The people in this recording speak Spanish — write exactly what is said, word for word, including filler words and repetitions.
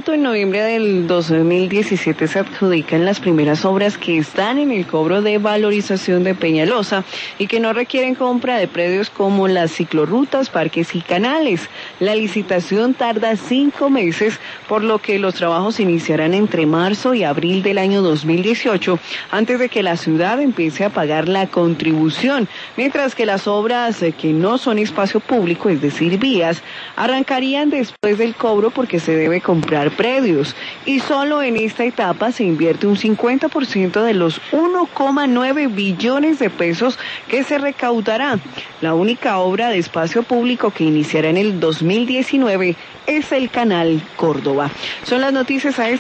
contrato en noviembre del dos mil diecisiete se adjudican las primeras obras que están en el cobro de valorización de Peñalosa y que no requieren compra de predios como las ciclorrutas, parques y canales. La licitación tarda cinco meses, por lo que los trabajos iniciarán entre marzo y abril del año dos mil dieciocho, antes de que la ciudad empiece a pagar la contribución, mientras que las obras que no son espacio público, es decir, vías, arrancarían después del cobro porque se debe comprar predios. Y solo en esta etapa se invierte un cincuenta por ciento de los uno coma nueve billones de pesos que se recaudará. La única obra de espacio público que iniciará en el dos mil diecinueve es el Canal Córdoba. Son las noticias a esta